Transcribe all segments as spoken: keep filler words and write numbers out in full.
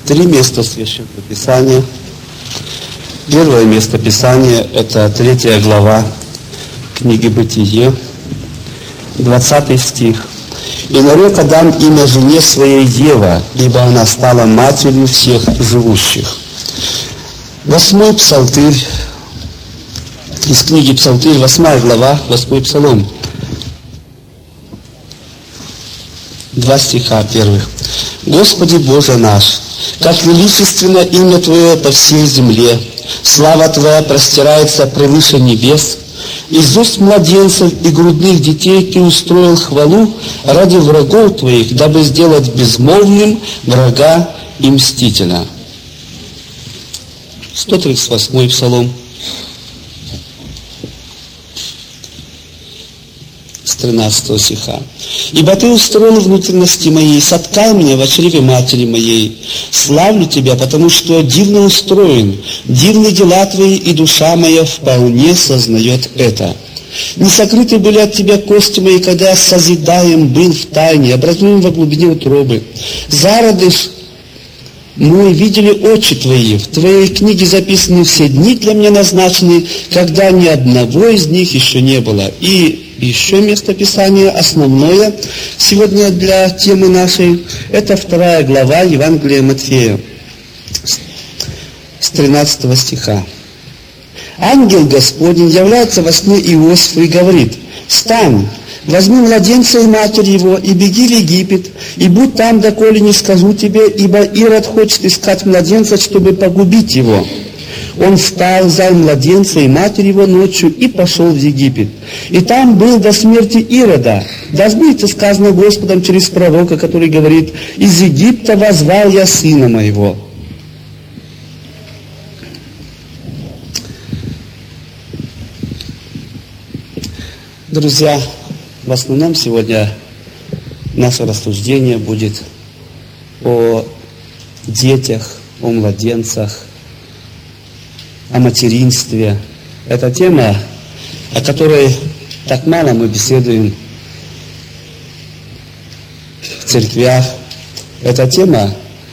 Три места Священного Писания. Первое место Писания – это третья глава книги Бытие, двадцатый стих. «И нарек Адам имя жене своей Ева, ибо она стала матерью всех живущих». Восьмой псалтырь, из книги Псалтырь, восьмая глава, восьмой псалом. Два стиха первых. «Господи Боже наш, как величественно имя Твое по всей земле, слава Твоя простирается превыше небес. Из уст младенцев и грудных детей Ты устроил хвалу ради врагов Твоих, дабы сделать безмолвным врага и мстителя». сто тридцать восьмой псалом, с тринадцатого стиха. «Ибо Ты устроил внутренности мои, соткал меня в чреве матери моей. Славлю Тебя, потому что дивно устроен, дивны дела Твои, и душа моя вполне сознает это. Не сокрыты были от Тебя кости мои, когда созидаем был в тайне, образуем во глубине утробы. Зародыш мой видели очи Твои, в Твоей книге записаны все дни для меня назначены, когда ни одного из них еще не было». И еще место Писания основное сегодня для темы нашей, это вторая глава Евангелия Матфея, с тринадцатого стиха. «Ангел Господень является во сне Иосифу и говорит: встань, возьми младенца и матерь его, и беги в Египет, и будь там, доколе не скажу тебе, ибо Ирод хочет искать младенца, чтобы погубить его. Он встал, взял младенца и матерь его ночью и пошел в Египет. И там был до смерти Ирода. Да сбудется сказано Господом через пророка, который говорит: из Египта воззвал я сына моего». Друзья, в основном сегодня наше рассуждение будет о детях, о младенцах, о материнстве. Это тема, о которой так мало мы беседуем в церквях. Эта тема,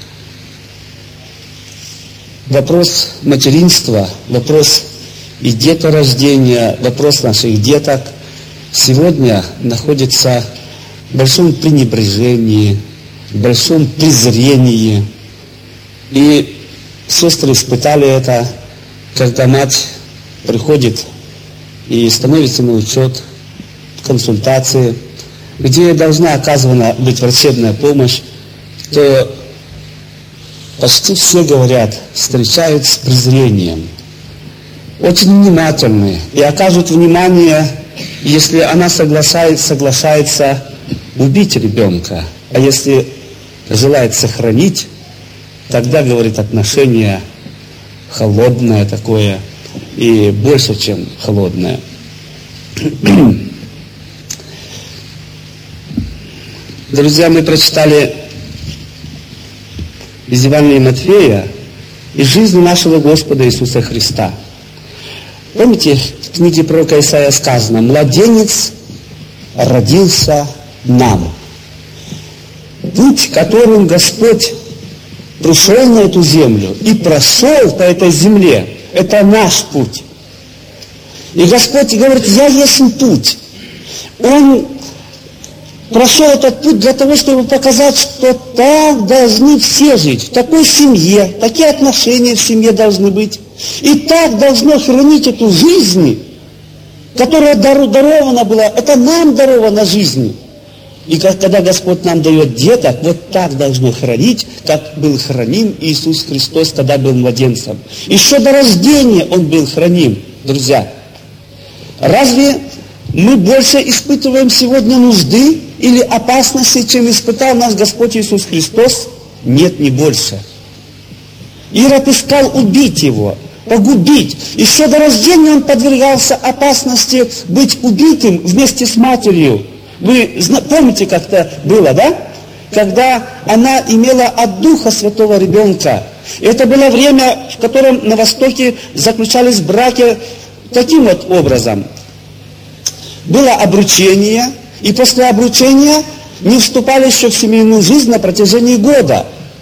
вопрос материнства, вопрос и деторождения, вопрос наших деток сегодня находится в большом пренебрежении, в большом презрении. И сестры испытали это, когда мать приходит и становится на учет, консультации, где должна оказана быть врачебная помощь, то почти все говорят, встречают с презрением. Очень внимательны и окажут внимание, если она соглашается, соглашается убить ребенка, а если желает сохранить, тогда, говорит, отношение холодное такое, и больше, чем холодное. Друзья, мы прочитали из Евангелия Матфея из жизни нашего Господа Иисуса Христа. Помните, в книге пророка Исаия сказано: «Младенец родился нам». Путь, которым Господь пришел на эту землю и прошел по этой земле, это наш путь. И Господь говорит: я есть путь. Он прошел этот путь для того, чтобы показать, что так должны все жить, в такой семье, такие отношения в семье должны быть. И так должно хранить эту жизнь, которая дарована была, это нам дарована жизнь. И когда Господь нам дает деток, вот так должно хранить, как был храним Иисус Христос, когда был младенцем. Еще до рождения Он был храним, друзья. Разве мы больше испытываем сегодня нужды или опасности, чем испытал наш Господь Иисус Христос? Нет, не больше. Ирод искал убить Его, погубить. Еще до рождения Он подвергался опасности быть убитым вместе с матерью. Вы помните, как-то было, да? Когда она имела от Духа Святого ребенка. Это было время, в котором на Востоке заключались браки таким вот образом. Было обручение, и после обручения не вступали еще в семейную жизнь на протяжении года.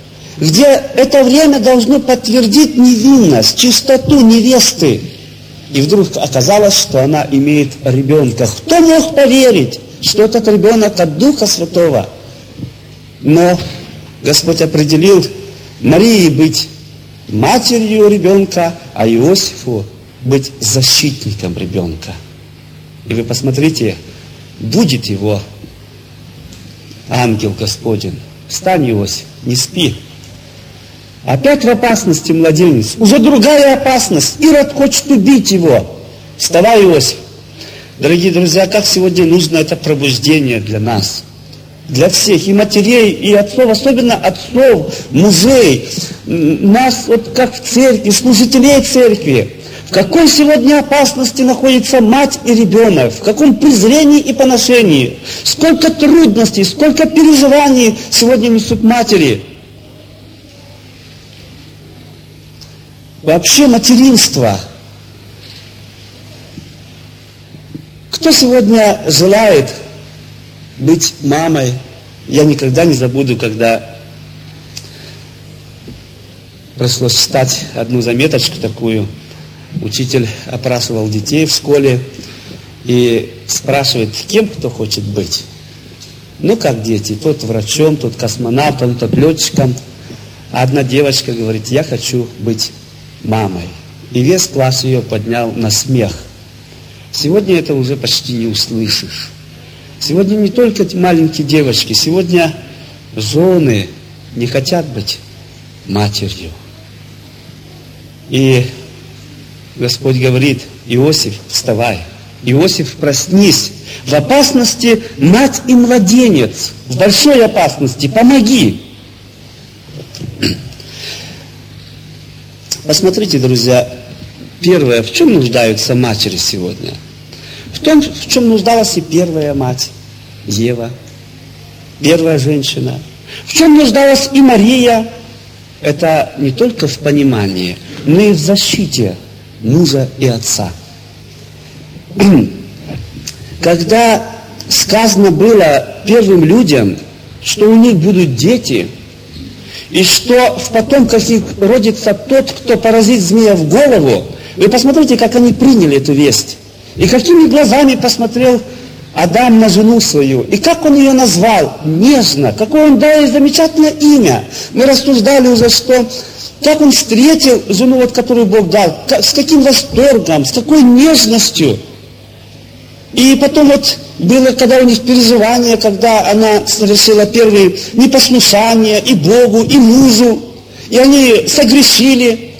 где это время должно подтвердить невинность, чистоту невесты. И вдруг оказалось, что она имеет ребенка. Кто мог поверить, что этот ребенок от Духа Святого? Но Господь определил Марии быть матерью ребенка, а Иосифу быть защитником ребенка. И вы посмотрите, будет его ангел Господень. Встань, Иосиф, не спи. Опять в опасности младенец. Уже другая опасность. Ирод хочет убить его. Вставай, Иосиф. Дорогие друзья, как сегодня нужно это пробуждение для нас. Для всех, и матерей, и отцов, особенно отцов, мужей. Нас, вот как в церкви, служителей церкви. В какой сегодня опасности находится мать и ребенок? В каком презрении и поношении? Сколько трудностей, сколько переживаний сегодня несут матери? Вообще материнство. Кто сегодня желает быть мамой? Я никогда не забуду, когда пришлось читать одну заметочку такую. Учитель опрашивал детей в школе и спрашивает, кем кто хочет быть. Ну, как дети, тот врачом, тот космонавтом, тот летчиком. А одна девочка говорит, я хочу быть мамой. И весь класс ее поднял на смех. Сегодня это уже почти не услышишь. Сегодня не только маленькие девочки, сегодня жены не хотят быть матерью. И Господь говорит, Иосиф, вставай. Иосиф, проснись. В опасности мать и младенец. В большой опасности. Помоги. Посмотрите, друзья, первое, в чем нуждаются матери сегодня? В том, в чем нуждалась и первая мать, Ева, первая женщина. В чем нуждалась и Мария? Это не только в понимании, но и в защите мужа и отца. Когда сказано было первым людям, что у них будут дети, и что в потомках их родится тот, кто поразит змея в голову, вы посмотрите, как они приняли эту весть. И какими глазами посмотрел Адам на жену свою. И как он ее назвал? Нежно. Какое он дал ей замечательное имя. Мы рассуждали уже, что как он встретил жену, вот, которую Бог дал. С каким восторгом, с какой нежностью. И потом вот было, когда у них переживание, когда она совершила первые непослушания и Богу, и мужу. И они согрешили.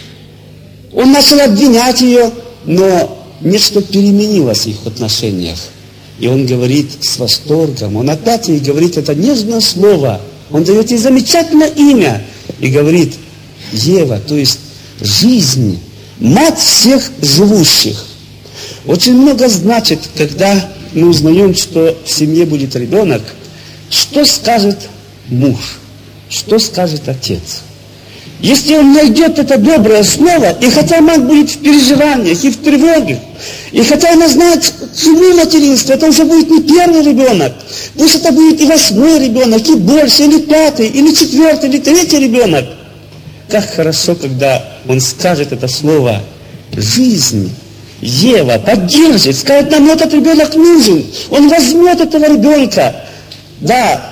Он начал обвинять ее, но нечто переменилось в их отношениях. И он говорит с восторгом, он опять ей говорит это нежное слово. Он дает ей замечательное имя и говорит, Ева, то есть жизнь, мать всех живущих. Очень много значит, когда мы узнаем, что в семье будет ребенок, что скажет муж, что скажет отец. Если он найдет это доброе слово, и хотя мать будет в переживаниях и в тревоге, и хотя она знает цену материнства, это уже будет не первый ребенок, пусть это будет и восьмой ребенок, и больше, или пятый, или четвертый, или третий ребенок. Как хорошо, когда он скажет это слово «жизнь». Ева поддержит, скажет, нам этот ребенок нужен, он возьмет этого ребенка. Да,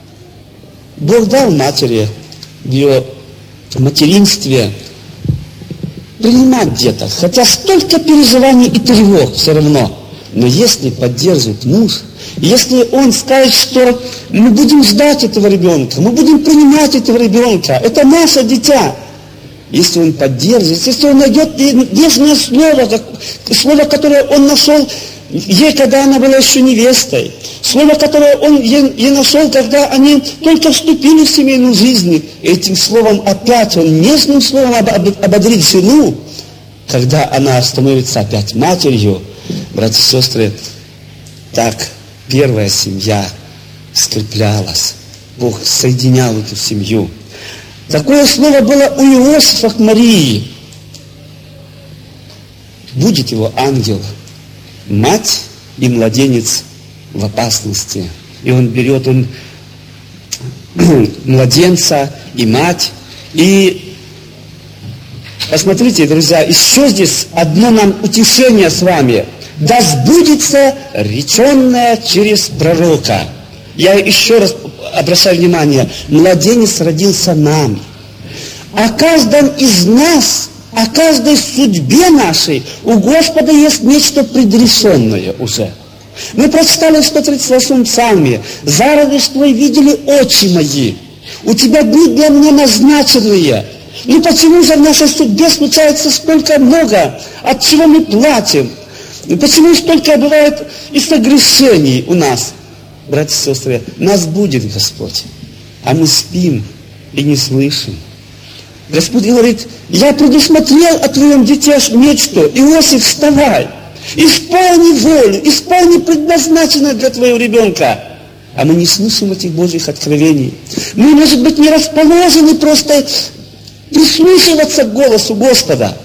Бог дал матери в ее материнстве принимать деток, хотя столько переживаний и тревог все равно. Но если поддержит муж, если он скажет, что мы будем ждать этого ребенка, мы будем принимать этого ребенка, это наше дитя. Если он поддержит, если он найдет нежное слово, как, слово, которое он нашел ей, когда она была еще невестой, слово, которое он ей, ей нашел, когда они только вступили в семейную жизнь, этим словом опять он нежным словом ободрит жену, когда она становится опять матерью. Братья и сестры, так первая семья скреплялась. Бог соединял эту семью. Такое слово было у Иосифа к Марии. Будет его ангел, мать и младенец в опасности. И он берет, он младенца и мать. И посмотрите, друзья, еще здесь одно нам утешение с вами. Да сбудется реченное через пророка. Я еще раз обращаю внимание, младенец родился нам. О каждом из нас, о каждой судьбе нашей у Господа есть нечто предрешенное уже. Мы прочитали в сто тридцать восьмом псалме: «Зародыш твой видели очи мои, у тебя дни для меня назначенные». Ну почему же в нашей судьбе случается столько много, от чего мы платим? Почему столько бывает и согрешений у нас? Братья и сестры, нас будет Господь, а мы спим и не слышим. Господь говорит: я предусмотрел о твоем дите мечту. Иосиф, вставай, исполни волю, исполни предназначенное для твоего ребенка. А мы не слышим этих Божьих откровений. Мы, может быть, не расположены просто прислушиваться к голосу Господа.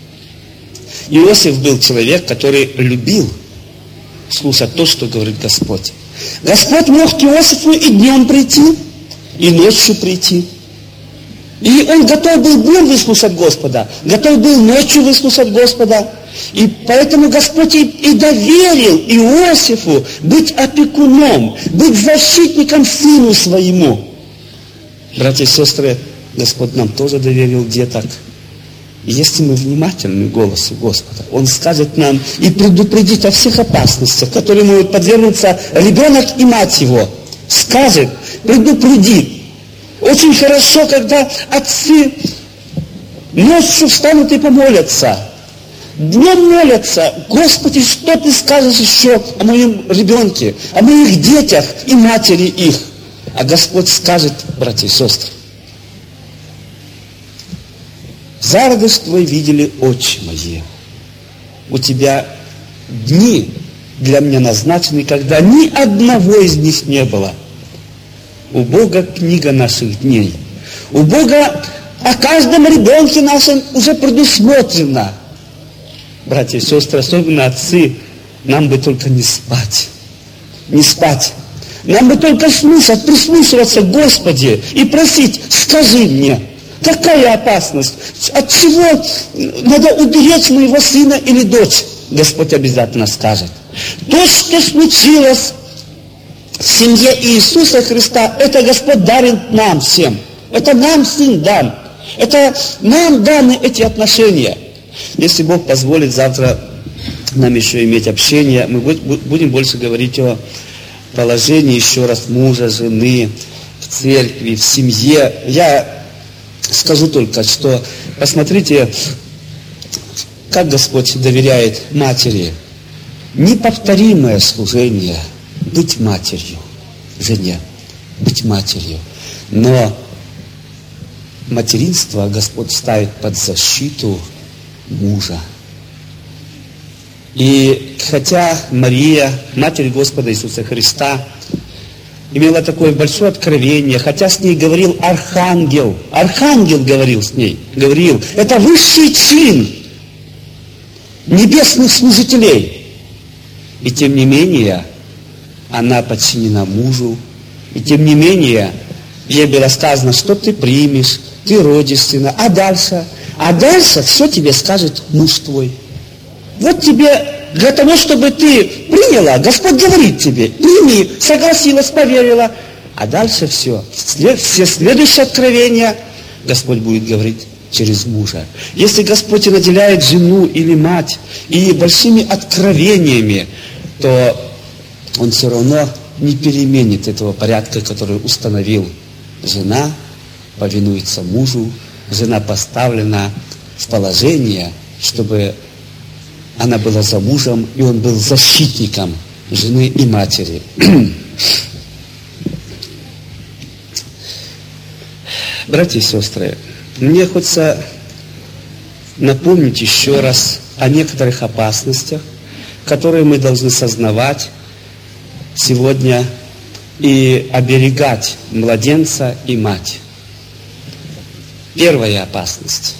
Иосиф был человек, который любил слушать то, что говорит Господь. Господь мог к Иосифу и днем прийти, и ночью прийти. И он готов был днем выслушать Господа, готов был ночью выслушать Господа. И поэтому Господь и, и доверил Иосифу быть опекуном, быть защитником сыну своему. Братья и сестры, Господь нам тоже доверил деток. И если мы внимательны к голосу Господа, Он скажет нам и предупредит о всех опасностях, которые могут подвергнуться ребенок и мать его. Скажет, предупредит. Очень хорошо, когда отцы ночью встанут и помолятся. Днем молятся: Господи, что Ты скажешь еще о моем ребенке, о моих детях и матери их? А Господь скажет, братья и сестры: зародыш твой видели очи мои. У тебя дни для меня назначены, когда ни одного из них не было. У Бога книга наших дней. У Бога о каждом ребенке нашем уже предусмотрено. Братья и сестры, особенно отцы, нам бы только не спать. Не спать. Нам бы только слушать, прислушиваться к Господи и просить: скажи мне, какая опасность? От чего надо уберечь моего сына или дочь? Господь обязательно скажет. То, что случилось в семье Иисуса Христа, это Господь дарит нам всем. Это нам Сын дан. Это нам даны эти отношения. Если Бог позволит, завтра нам еще иметь общение, мы будем больше говорить о положении еще раз мужа, жены, в церкви, в семье. Я скажу только, что посмотрите, как Господь доверяет матери. Неповторимое служение — быть матерью, жене, быть матерью. Но материнство Господь ставит под защиту мужа. И хотя Мария, Матерь Господа Иисуса Христа, имела такое большое откровение, хотя с ней говорил архангел, архангел говорил с ней, говорил, это высший чин небесных служителей. И тем не менее, она подчинена мужу, и тем не менее, ей было сказано, что ты примешь, ты родишь сына, а дальше, а дальше все тебе скажет муж твой. Вот тебе, для того, чтобы ты приняла, Господь говорит тебе, прими, согласилась, поверила, а дальше все, все следующие откровения Господь будет говорить через мужа. Если Господь и наделяет жену или мать и большими откровениями, то Он все равно не переменит этого порядка, который установил. Жена повинуется мужу, жена поставлена в положение, чтобы она была за мужем, и он был защитником жены и матери. Братья и сестры, мне хочется напомнить еще раз о некоторых опасностях, которые мы должны сознавать сегодня и оберегать младенца и мать. Первая опасность.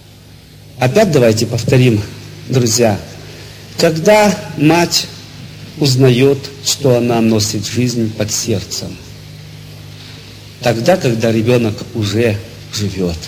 Опять давайте повторим, друзья. Когда мать узнает, что она носит жизнь под сердцем? Тогда, когда ребенок уже живет.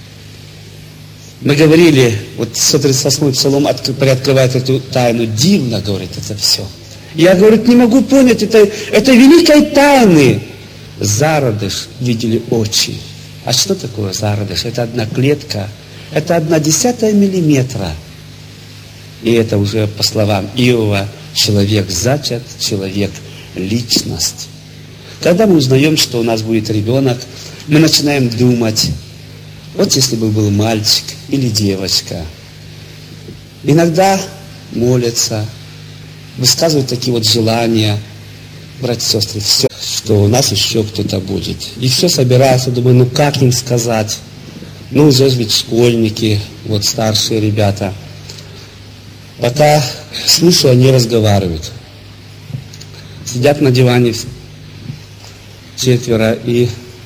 Мы говорили, вот сто тридцать восьмой Псалом приоткрывает эту тайну. Дивно, говорит, это все. Я, говорит, не могу понять это, это великой тайны. Зародыш видели очи. А что такое зародыш? Это одна клетка, это одна десятая миллиметра. И это уже, по словам Иова, человек зачат, человек личность. Когда мы узнаем, что у нас будет ребенок, мы начинаем думать, вот если бы был мальчик или девочка. Иногда молятся, высказывают такие вот желания, братья и сестры, все, что у нас еще кто-то будет. И все собираются, думаю, ну как им сказать? Ну уже ведь школьники, вот старшие ребята. Пока слышу, они разговаривают. Сидят на диване четверо, и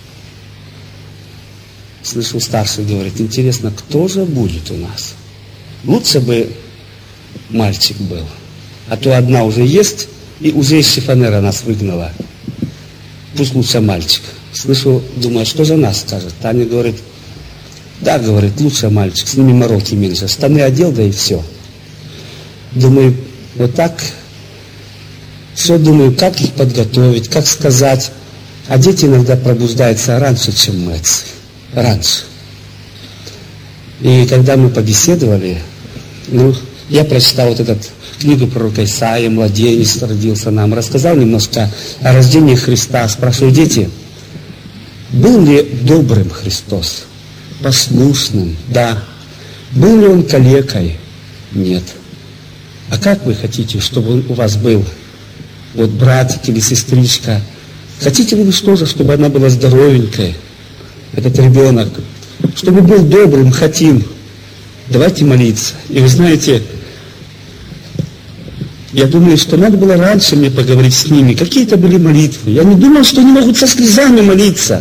слышу, старший говорит, интересно, кто же будет у нас? Лучше бы мальчик был. А то одна уже есть, и уже из шифонера нас выгнала. Пусть лучше мальчик. Слышу, думаю, что же нас скажет? Таня говорит, да, говорит, лучше мальчик, с ними мороки меньше. Штаны одел, да и все. Думаю, вот так, все думаю, как их подготовить, как сказать. А дети иногда пробуждаются раньше, чем мы, отцы. Раньше. И когда мы побеседовали, ну, я прочитал вот эту книгу пророка Исаии, младенец родился нам, рассказал немножко о рождении Христа. Спрашиваю, дети, был ли добрым Христос? Послушным? Да. Был ли он калекой? Нет. А как вы хотите, чтобы он у вас был? Вот братик или сестричка. Хотите ли вы тоже, чтобы она была здоровенькой? Этот ребенок. Чтобы был добрым, хотим. Давайте молиться. И вы знаете, я думаю, что надо было раньше мне поговорить с ними. Какие-то были молитвы. Я не думал, что они могут со слезами молиться.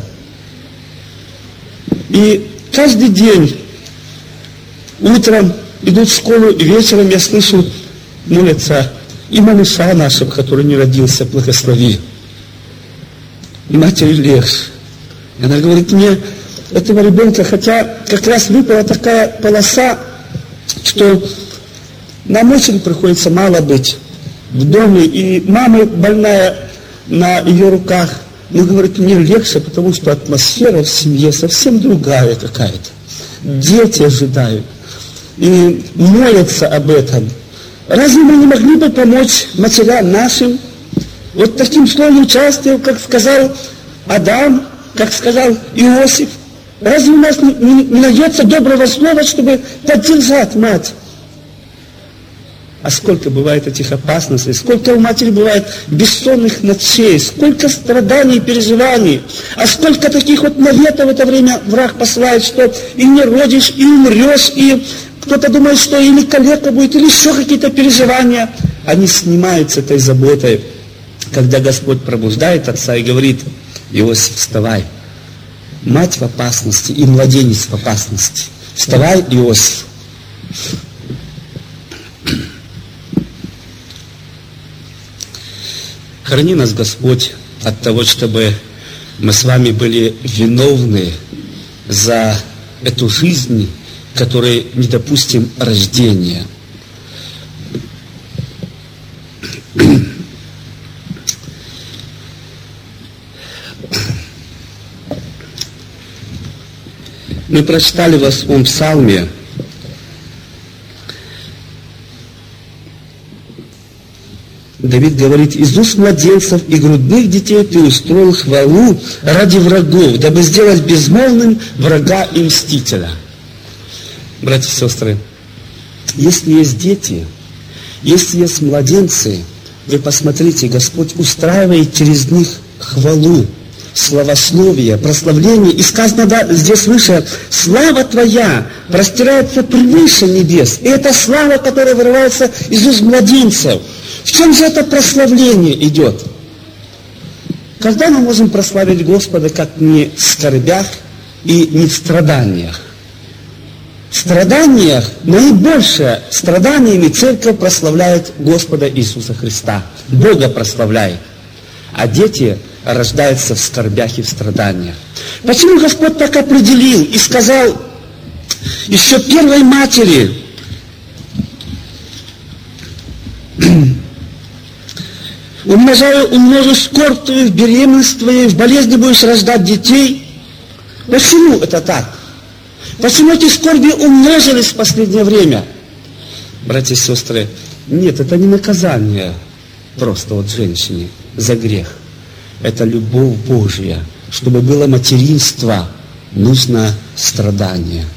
И каждый день, утром идут в школу, и вечером я слышу, молятся и малыша нашего, который не родился, благослови. И матери легче. И она говорит мне, этого ребенка, хотя как раз выпала такая полоса, что нам очень приходится мало быть в доме, и мама больная на ее руках, но говорит, мне легче, потому что атмосфера в семье совсем другая какая-то. Дети ожидают и молятся об этом. Разве мы не могли бы помочь матерям нашим вот таким словом участием, как сказал Адам, как сказал Иосиф? Разве у нас не, не, не найдется доброго слова, чтобы поддержать мать? А сколько бывает этих опасностей, сколько у матери бывает бессонных ночей, сколько страданий и переживаний, а сколько таких вот наветов в это время враг посылает, что и не родишь, и умрешь, и кто-то думает, что или калека будет, или еще какие-то переживания. Они снимаются этой заботой, когда Господь пробуждает отца и говорит, Иосиф, вставай. Мать в опасности и младенец в опасности. Вставай, Иосиф. Храни нас, Господь, от того, чтобы мы с вами были виновны за эту жизнь, которой не допустим рождения. Мы прочитали в восьмом псалме, Давид говорит, из уст младенцев и грудных детей ты устроил хвалу ради врагов, дабы сделать безмолвным врага и мстителя. Братья и сестры, если есть дети, если есть младенцы, вы посмотрите, Господь устраивает через них хвалу, славословие, прославление. И сказано, да, здесь выше, слава Твоя простирается превыше небес. И это слава, которая вырывается из уст младенцев. В чем же это прославление идет? Когда мы можем прославить Господа, как не в скорбях и не в страданиях? В страданиях, наибольшее страданиями церковь прославляет Господа Иисуса Христа. Бога прославляет. А дети рождаются в скорбях и в страданиях. Почему Господь так определил и сказал еще первой матери: умножаю, умножу скорбь твою, в беременность твоей, в болезни будешь рождать детей. Почему это так? Почему эти скорби умножились в последнее время? Братья и сестры, нет, это не наказание просто вот женщине за грех. Это любовь Божья. Чтобы было материнство, нужно страдание.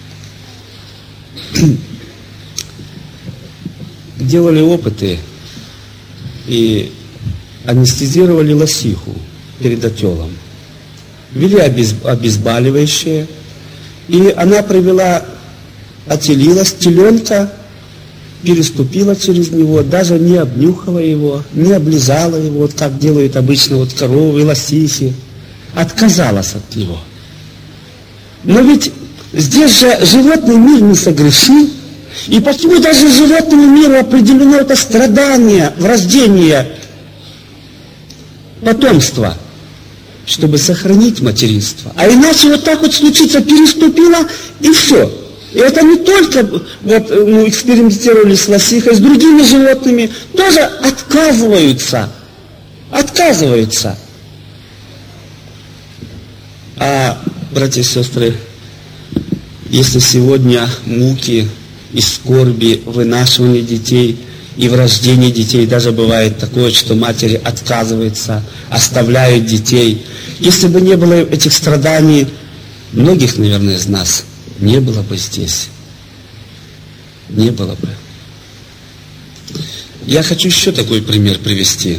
Делали опыты и анестезировали лосиху перед отелом. Ввели обезболивающее, и она провела, отелилась, теленка переступила через него, даже не обнюхала его, не облизала его, вот как делают обычно вот коровы, лосихи, отказалась от него. Но ведь здесь же животный мир не согрешил, и почему даже животному миру определено это страдание в рождении потомства? Чтобы сохранить материнство. А иначе вот так вот случится, переступила, и все. И это не только вот, ну, экспериментировали с лосихой, с другими животными, тоже отказываются. Отказываются. А, братья и сестры, если сегодня муки и скорби, вынашивание детей и в рождении детей, даже бывает такое, что матери отказываются, оставляют детей. Если бы не было этих страданий, многих, наверное, из нас не было бы здесь. Не было бы. Я хочу еще такой пример привести.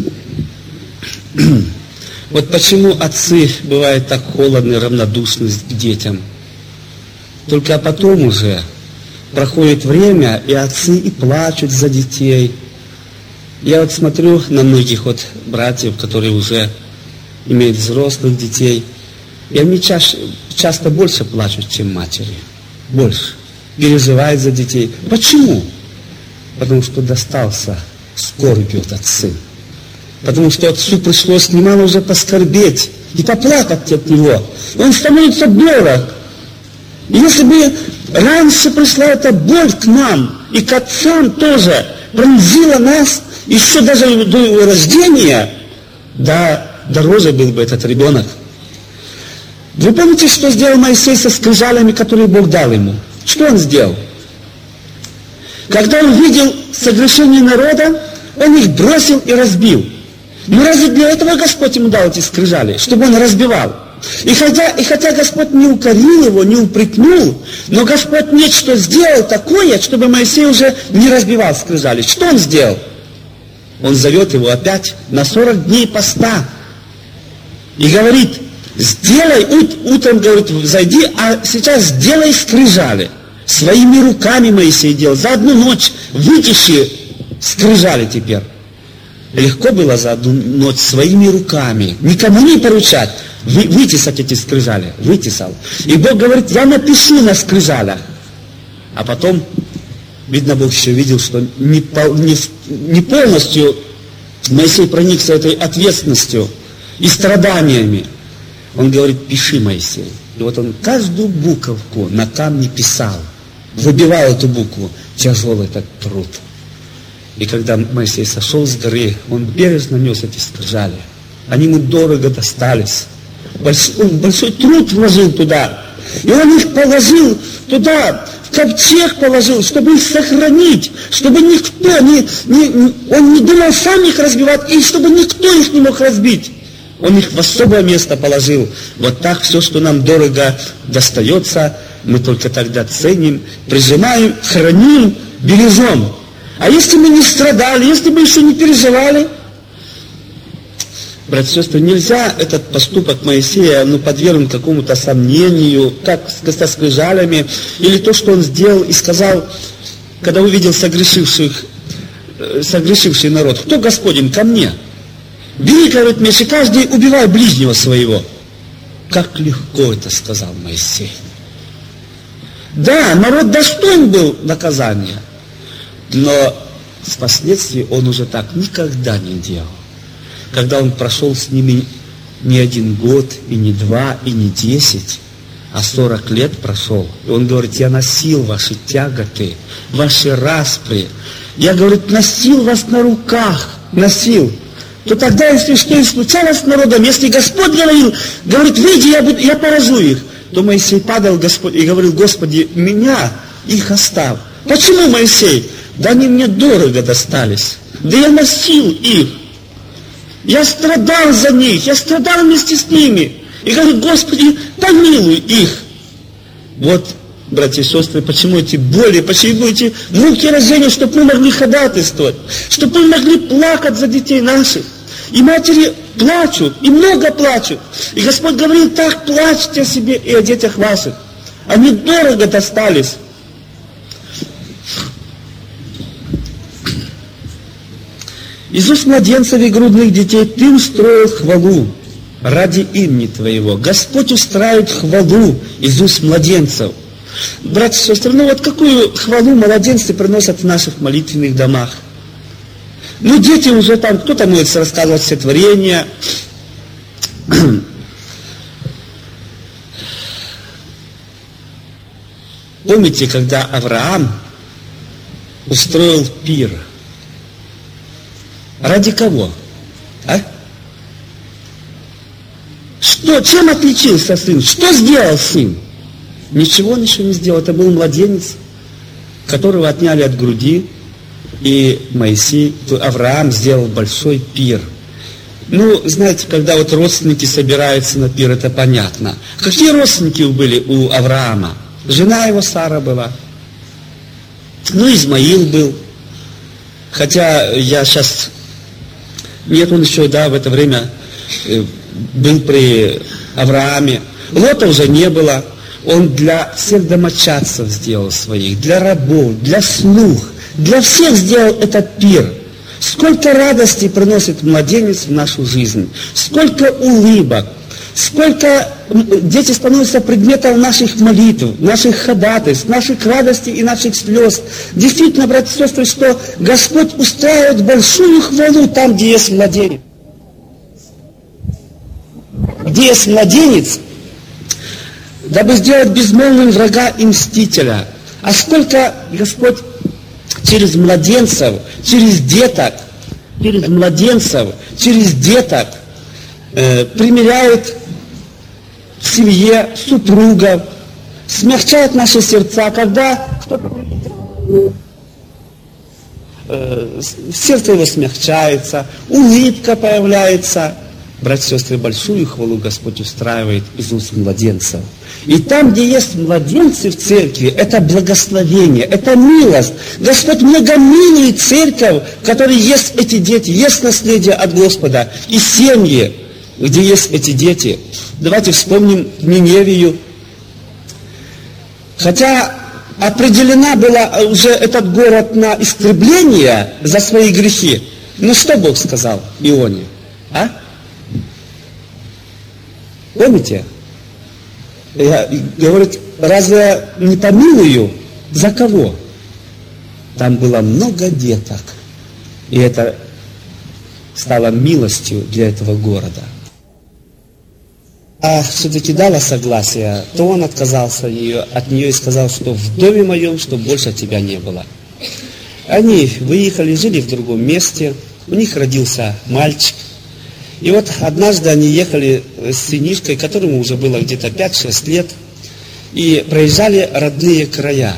Вот почему отцы бывают так холодны, равнодушны к детям. Только потом уже проходит время, и отцы и плачут за детей. Я вот смотрю на многих вот братьев, которые уже имеют взрослых детей, и они чаще, часто больше плачут, чем матери. Больше. Переживают за детей. Почему? Потому что достался скорбью этот сын. Потому что отцу пришлось немало уже поскорбеть и поплакать от него. Он становится дорог. И если бы раньше пришла эта боль к нам, и к отцам тоже, пронзила нас, еще даже до его рождения, да, дороже был бы этот ребенок. Вы помните, что сделал Моисей со скрижалями, которые Бог дал ему? Что он сделал? Когда он видел согрешение народа, он их бросил и разбил. Но разве для этого Господь ему дал эти скрижали? Чтобы он разбивал. И хотя, и хотя Господь не укорил его, не упрекнул, но Господь нечто сделал такое, чтобы Моисей уже не разбивал скрижали. Что он сделал? Он зовет его опять на сорок дней поста. И говорит: сделай, ут, утром, говорит, зайди, а сейчас сделай скрижали. Своими руками Моисей делал. За одну ночь вытащи скрижали теперь. Легко было за одну ночь своими руками, никому не поручать, вы, вытесать эти скрижали. Вытесал. И Бог говорит: я напишу на скрижалях. А потом, видно, Бог еще видел, что не, не, не полностью Моисей проникся этой ответственностью и страданиями. Он говорит: пиши, Моисей. И вот он каждую буковку на камне писал, выбивал эту букву. Тяжелый этот труд. И когда Моисей сошел с горы, он бережно нес эти скрижали. Они ему дорого достались. Большой, он большой труд вложил туда. И он их положил туда, в ковчег положил, чтобы их сохранить, чтобы никто, не, не, он не думал сам их разбивать, и чтобы никто их не мог разбить. Он их в особое место положил. Вот так все, что нам дорого достается, мы только тогда ценим, прижимаем, храним, бережем. А если мы не страдали, если мы еще не переживали, братья и сестры, нельзя этот поступок Моисея ну, подвергнуть какому-то сомнению, как со скрижалями, или то, что он сделал и сказал, когда увидел согрешивших, согрешивший народ: кто Господин? Ко мне. Бери, говорит, меч, и каждый убивай ближнего своего. Как легко это сказал Моисей. Да, народ достоин был наказания, но впоследствии он уже так никогда не делал. Когда он прошел с ними не один год, и не два, и не десять, а сорок лет прошел, и он говорит: я носил ваши тяготы, ваши распри, я, говорит, носил вас на руках, носил. То тогда, если что и случалось с народом, если Господь говорил, говорит: выйди, я, буду, я поражу их, то Моисей падал Господь и говорил: Господи, меня, их оставь. Почему, Моисей? Да они мне дорого достались, да я носил их, я страдал за них, я страдал вместе с ними. И говорит: Господи, помилуй их. Вот, братья и сестры, почему эти боли, почему эти муки рождения, чтобы мы могли ходатайствовать, чтобы мы могли плакать за детей наших. И матери плачут, и много плачут. И Господь говорил: так плачьте о себе и о детях ваших. Они дорого достались. Из уст младенцев и грудных детей ты устроил хвалу ради имени Твоего. Господь устраивает хвалу из уст младенцев. Братья и сестры, ну вот какую хвалу младенцы приносят в наших молитвенных домах? Ну, дети уже там, кто-то может рассказывать все творения. Помните, когда Авраам устроил пир? Ради кого? А? Что, чем отличился сын? Что сделал сын? Ничего он еще не сделал. Это был младенец, которого отняли от груди. И Моисей, Авраам сделал большой пир. Ну, знаете, когда вот родственники собираются на пир, это понятно. Какие родственники были у Авраама? Жена его Сара была. Ну, Измаил был. Хотя я сейчас... Нет, он еще, да, в это время был при Аврааме. Лота уже не было. Он для всех домочадцев сделал своих, для рабов, для слуг. Для всех сделал этот пир. Сколько радости приносит младенец в нашу жизнь. Сколько улыбок. Сколько дети становятся предметом наших молитв, наших ходатайств, наших радостей и наших слез. Действительно, братья и сестры, что Господь устраивает большую хвалу там, где есть младенец. Где есть младенец, дабы сделать безмолвным врага и мстителя. А сколько Господь через младенцев, через деток, через младенцев, через деток э, примиряет в семье супругов, смягчает наши сердца, когда э, сердце его смягчается, улыбка появляется. Братья и сестры, большую хвалу Господь устраивает из уст младенцев. И там, где есть младенцы в церкви, это благословение, это милость. Господь много милует церковь, в которой есть эти дети, есть наследие от Господа. И семьи, где есть эти дети. Давайте вспомним Ниневию. Хотя определена была уже этот город на истребление за свои грехи. Ну что Бог сказал Ионе? А? Помните? Я, говорит, разве не помилую? За кого? Там было много деток. И это стало милостью для этого города. А все-таки дала согласие, то он отказался ее, от нее и сказал, что в доме моем, чтобы больше тебя не было. Они выехали, жили в другом месте, у них родился мальчик. И вот однажды они ехали с сынишкой, которому уже было где-то пять-шесть лет, и проезжали родные края.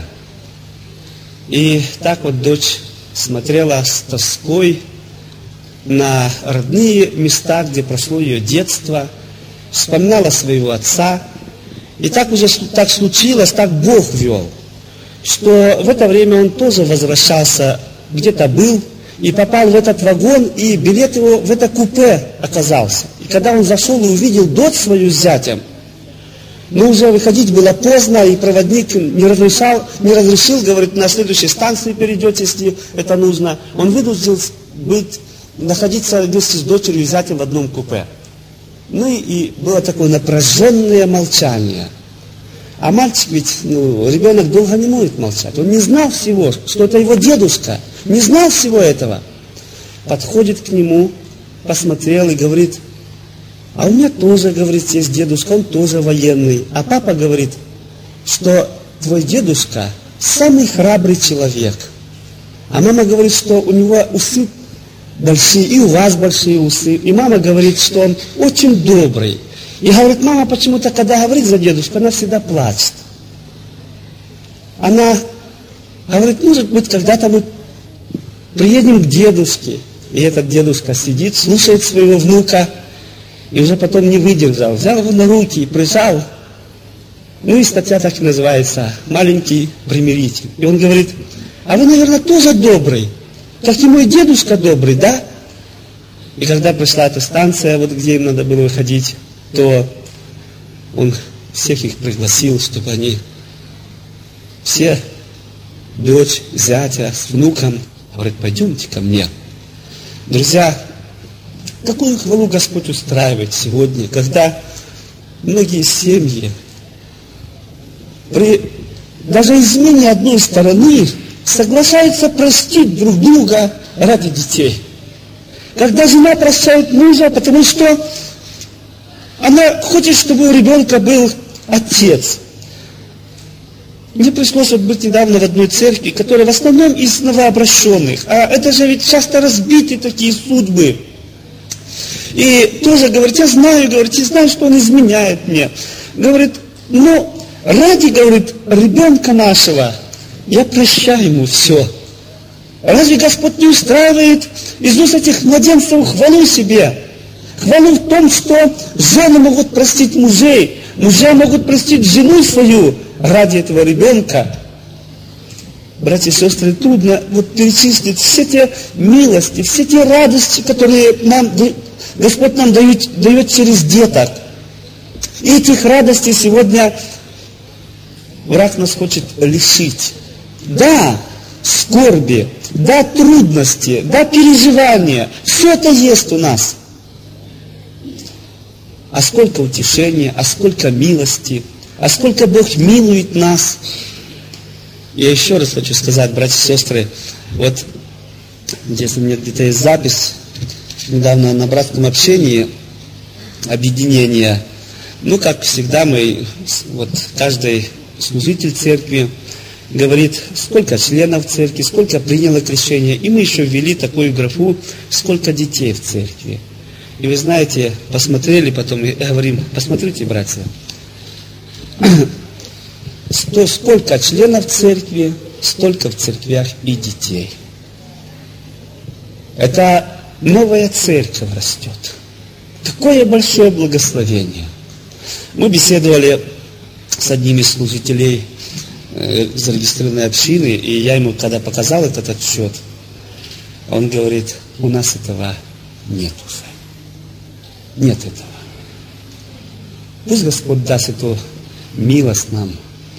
И так вот дочь смотрела с тоской на родные места, где прошло ее детство, вспоминала своего отца. И так уже так случилось, так Бог вел, что в это время он тоже возвращался, где-то был, и попал в этот вагон, и билет его в это купе оказался. И когда он зашел и увидел дочь свою с зятем, но уже выходить было поздно, и проводник не разрешал, не разрешил, говорит, на следующей станции перейдете, если это нужно. Он вынужден быть, находиться вместе с дочерью и зятем в одном купе. Ну и, и было такое напряженное молчание. А мальчик ведь, ну, ребенок долго не может молчать. Он не знал всего, что это его дедушка. Не знал всего этого. Подходит к нему, посмотрел и говорит: а у меня тоже, говорит, есть дедушка, он тоже военный. А папа говорит, что твой дедушка самый храбрый человек. А мама говорит, что у него усы большие, и у вас большие усы. И мама говорит, что он очень добрый. И говорит, мама почему-то, когда говорит за дедушку, она всегда плачет. Она говорит, может быть, когда-то мы приедем к дедушке. И этот дедушка сидит, слушает своего внука, и уже потом не выдержал. Взял его на руки и прижал. Ну и статья так и называется «Маленький примиритель». И он говорит, а вы, наверное, тоже добрый, как и мой дедушка добрый, да? И когда пришла эта станция, вот где им надо было выходить, то он всех их пригласил, чтобы они все, дочь, зятя, с внуком, говорит, пойдемте ко мне. Друзья, какую хвалу Господь устраивает сегодня, когда многие семьи при даже измене одной стороны соглашаются простить друг друга ради детей. Когда жена прощает мужа, потому что она хочет, чтобы у ребенка был отец. Мне пришлось вот быть недавно в одной церкви, которая в основном из новообращенных. А это же ведь часто разбиты такие судьбы. И тоже говорит, я знаю, говорит, я знаю, что он изменяет мне. Говорит, но ради, говорит, ребенка нашего я прощаю ему все. Разве Господь не устраивает из уст этих младенцев хвалу себе? Хвалу в том, что жены могут простить мужей, мужья могут простить жену свою ради этого ребенка. Братья и сестры, трудно вот перечислить все те милости, все те радости, которые нам, Господь нам дает, дает через деток. И этих радостей сегодня враг нас хочет лишить. Да, скорби, да, трудности, да, переживания. Все это есть у нас. А сколько утешения, а сколько милости, а сколько Бог милует нас. Я еще раз хочу сказать, братья и сестры, вот здесь у меня где-то есть запись, недавно на братском общении, объединения. Ну, как всегда, мы, вот каждый служитель церкви говорит, сколько членов церкви, сколько приняло крещение. И мы еще ввели такую графу, сколько детей в церкви. И вы знаете, посмотрели потом и говорим, посмотрите, братья, что сколько членов церкви, столько в церквях и детей. Это новая церковь растет. Какое большое благословение. Мы беседовали с одним из служителей э, зарегистрированной общины, и я ему, когда показал этот отчет, он говорит, у нас этого нет уже. Нет этого. Пусть Господь даст эту милость нам,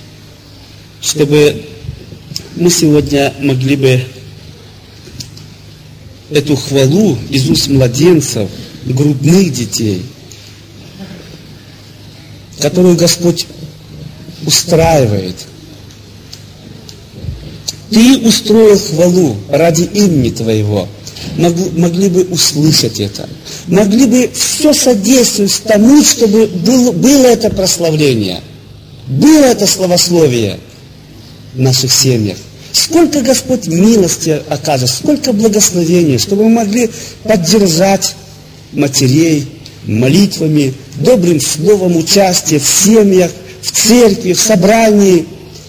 чтобы мы сегодня могли бы эту хвалу из уст младенцев, грудных детей, которую Господь устраивает. Ты устроил хвалу ради имени Твоего. Могли бы услышать это. Могли бы все содействовать тому, чтобы было, было это прославление. Было это славословие в наших семьях. Сколько Господь милости окажет, сколько благословения, чтобы мы могли поддержать матерей молитвами, добрым словом участия в семьях, в церкви, в собрании.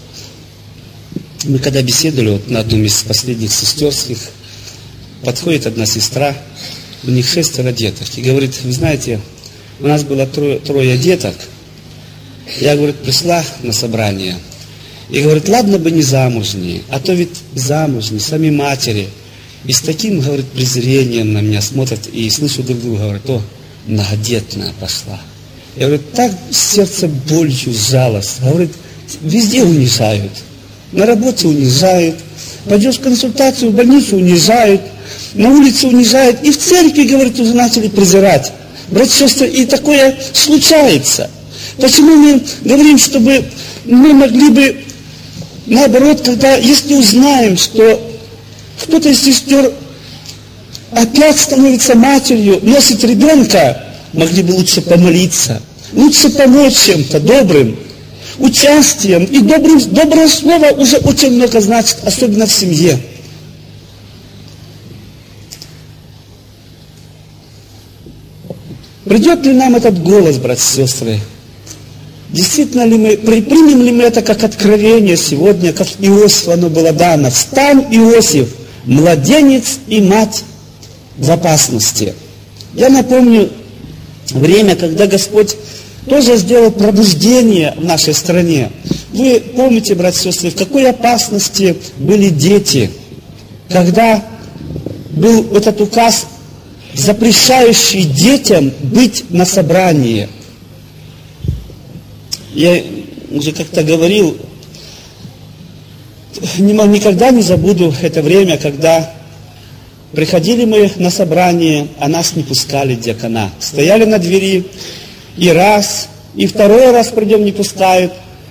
Мы когда беседовали вот на одном из последних сестерских, подходит одна сестра, у них шестеро деток, и говорит, вы знаете, у нас было трое, трое деток, я, говорит, пришла на собрание, и говорит, ладно бы не замужние, а то ведь замужние, сами матери, и с таким, говорит, презрением на меня смотрят, и слышу друг друга, говорят, о, многодетная пошла. Я говорю, так сердце болью сжалось, говорит, везде унижают, на работе унижают, пойдешь в консультацию, в больницу унижают, на улице унижают, и в церкви, говорит, уже начали презирать. Братья и сестры, и такое случается. Почему мы говорим, чтобы мы могли бы, наоборот, когда, если узнаем, что кто-то из сестер опять становится матерью, носит ребенка, могли бы лучше помолиться, лучше помочь чем-то добрым, участием. И добрым, доброе слово уже очень много значит, особенно в семье. Придет ли нам этот голос, братья и сестры? Действительно ли мы, примем ли мы это как откровение сегодня, как Иосифу оно было дано? Встань, Иосиф, младенец и мать в опасности. Я напомню время, когда Господь тоже сделал пробуждение в нашей стране. Вы помните, братья и сестры, в какой опасности были дети, когда был этот указ, запрещающий детям быть на собрании. Я уже как-то говорил, никогда не забуду это время, когда приходили мы на собрание, а нас не пускали диакона. Стояли на двери, и раз, и второй раз придем, не пускают.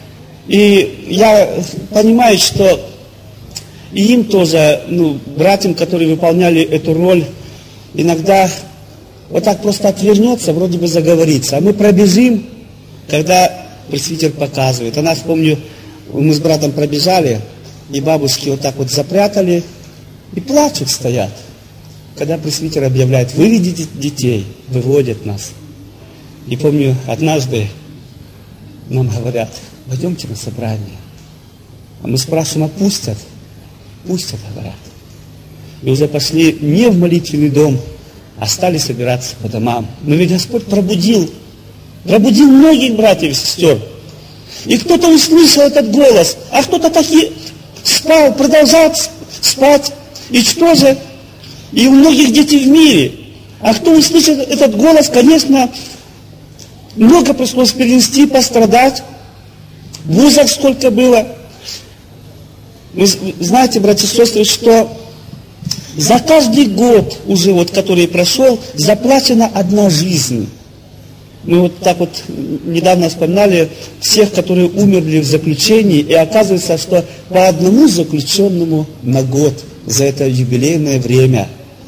И я понимаю, что и им тоже, ну, братьям, которые выполняли эту роль, иногда вот так просто отвернется, вроде бы заговорится. А мы пробежим, когда пресвитер показывает. А нас, помню, мы с братом пробежали, и бабушки вот так вот запрятали, и плачут стоят. Когда пресвитер объявляет, выведите детей, выводят нас. И помню, однажды нам говорят, пойдемте на собрание. А мы спрашиваем, а пустят? Пустят, говорят. И уже пошли не в молитвенный дом, а стали собираться по домам. Но ведь Господь пробудил, пробудил многих братьев и сестер. И кто-то услышал этот голос, а кто-то так и спал, продолжал спать. И что же? И у многих детей в мире. А кто услышал этот голос, конечно, много пришлось перенести, пострадать. Вузов сколько было. Вы знаете, братья и сестры, что за каждый год уже, вот, который прошел, заплачена одна жизнь. Мы вот так вот недавно вспоминали всех, которые умерли в заключении, и оказывается, что по одному заключенному на год за это юбилейное время.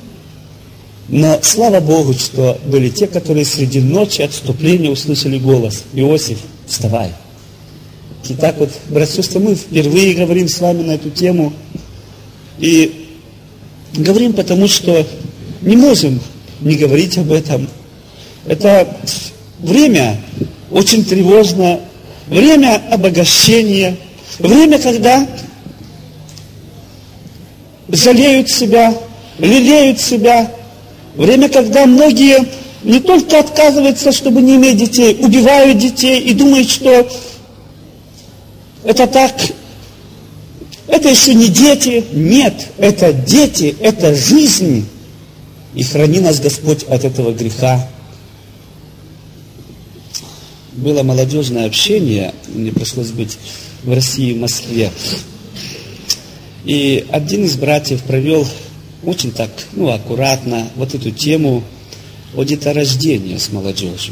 Но слава Богу, что были те, которые среди ночи отступления услышали голос: Иосиф, вставай. И так вот, братья и сестры, мы впервые говорим с вами на эту тему. И говорим потому, что не можем не говорить об этом. Это время очень тревожное, время обогащения, время, когда жалеют себя, лелеют себя, время, когда многие не только отказываются, чтобы не иметь детей, убивают детей и думают, что это так. Это еще не дети. Нет, это дети, это жизнь. И храни нас Господь от этого греха. Было молодежное общение, мне пришлось быть в России, в Москве. И один из братьев провел очень так, ну, аккуратно вот эту тему о деторождении с молодежью.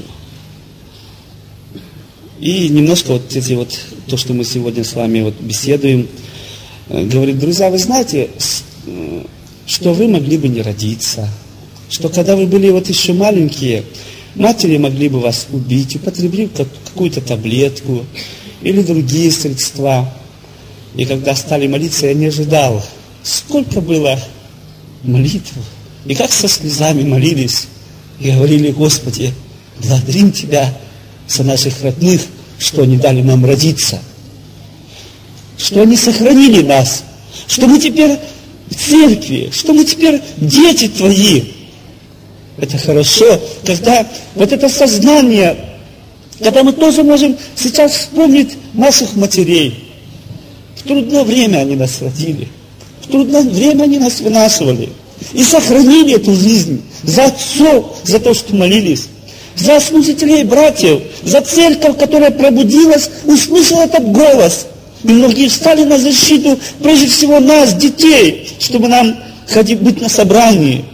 И немножко вот эти вот, то, что мы сегодня с вами вот беседуем, говорит: друзья, вы знаете, что вы могли бы не родиться, что когда вы были вот еще маленькие, матери могли бы вас убить, употребили какую-то таблетку или другие средства. И когда стали молиться, я не ожидал, сколько было молитв, и как со слезами молились, и говорили: Господи, благодарим Тебя за наших родных, что они дали нам родиться, что они сохранили нас, что мы теперь в церкви, что мы теперь дети Твои. Это хорошо, когда вот это сознание, когда мы тоже можем сейчас вспомнить наших матерей. В трудное время они нас родили, в трудное время они нас вынашивали и сохранили эту жизнь за отцов, за то, что молились, за служителей, братьев, за церковь, которая пробудилась, услышала этот голос. И многие встали на защиту, прежде всего нас, детей, чтобы нам ходить, быть на собрании.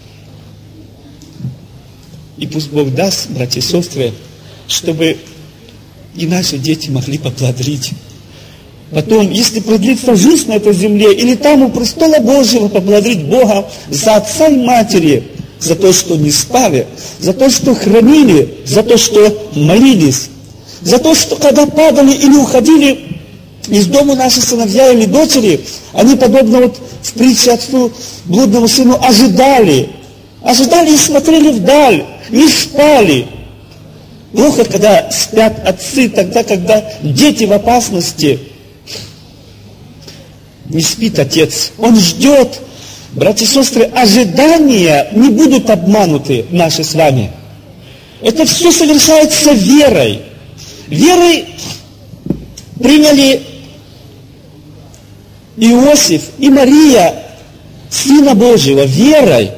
И пусть Бог даст, братья и сестры, чтобы и наши дети могли поблагодарить. Потом, если продлится жизнь на этой земле, или там у престола Божьего, поблагодарить Бога за отца и матери, за то, что не спали, за то, что хранили, за то, что молились, за то, что когда падали или уходили из дома наши сыновья или дочери, они, подобно вот в притче отцу блудному сыну, ожидали, ожидали и смотрели вдаль, не спали. Плохо, когда спят отцы, тогда, когда дети в опасности. Не спит отец, он ждет. Братья и сестры, ожидания не будут обмануты наши с вами. Это все совершается верой. Верой приняли Иосиф и Мария, Сына Божьего, верой.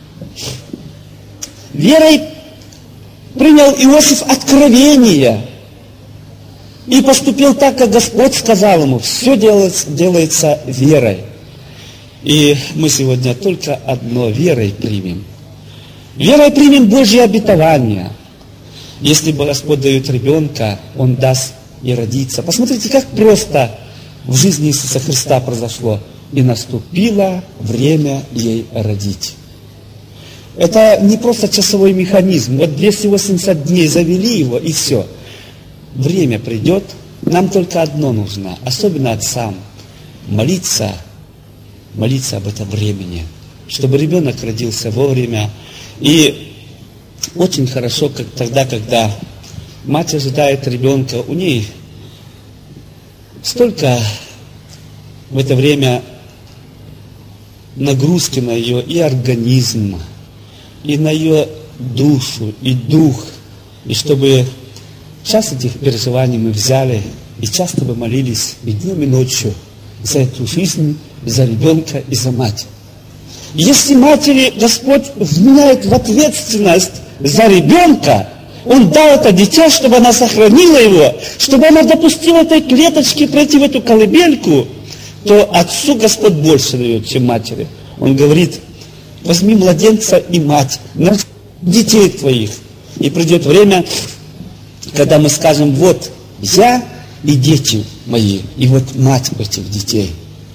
Верой принял Иосиф откровение и поступил так, как Господь сказал ему. Все делается, делается верой. И мы сегодня только одно верой примем. Верой примем Божье обетование. Если бы Господь дает ребенка, Он даст и родиться. Посмотрите, как просто в жизни Иисуса Христа произошло. И наступило время ей родить. Это не просто часовой механизм. Вот двести восемьдесят дней завели его, и все. Время придет. Нам только одно нужно, особенно отцам, молиться, молиться об этом времени, чтобы ребенок родился вовремя. И очень хорошо, как тогда, когда мать ожидает ребенка, у ней столько в это время нагрузки на ее и организм, и на ее душу, и дух, и чтобы час этих переживаний мы взяли, и часто бы молились и днем, и ночью за эту жизнь, за ребенка и за мать. Если матери Господь вменяет в ответственность за ребенка, Он дал это дитя, чтобы она сохранила его, чтобы она допустила этой клеточке пройти в эту колыбельку, то отцу Господь больше дает, чем матери. Он говорит: возьми младенца и мать, детей твоих. И придет время, когда мы скажем: вот я и дети мои, и вот мать этих детей.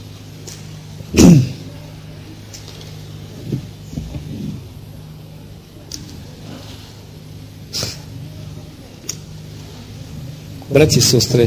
Братья и сестры,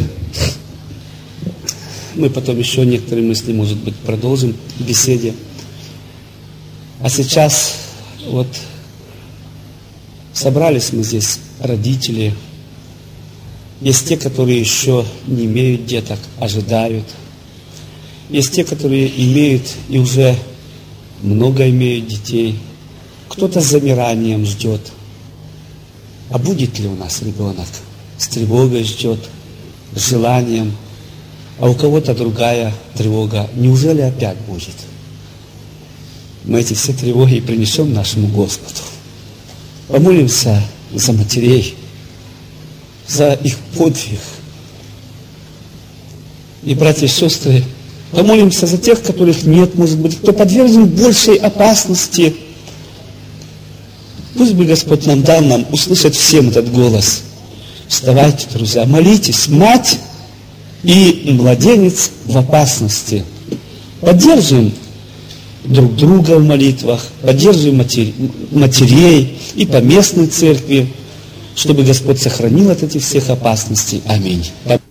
мы потом еще некоторые мысли, может быть, продолжим в беседе. А сейчас вот собрались мы здесь, родители. Есть те, которые еще не имеют деток, ожидают. Есть те, которые имеют и уже много имеют детей. Кто-то с замиранием ждет. А будет ли у нас ребенок? С тревогой ждет, с желанием. А у кого-то другая тревога. Неужели опять будет? Мы эти все тревоги принесем нашему Господу. Помолимся за матерей, за их подвиг. И, братья и сестры, помолимся за тех, которых нет, может быть, кто подвержен большей опасности. Пусть бы Господь нам дал нам услышать всем этот голос. Вставайте, друзья, молитесь. Мать и младенец в опасности. Поддержим друг друга в молитвах, поддержим матери, матерей и по местной церкви, чтобы Господь сохранил от этих всех опасностей. Аминь.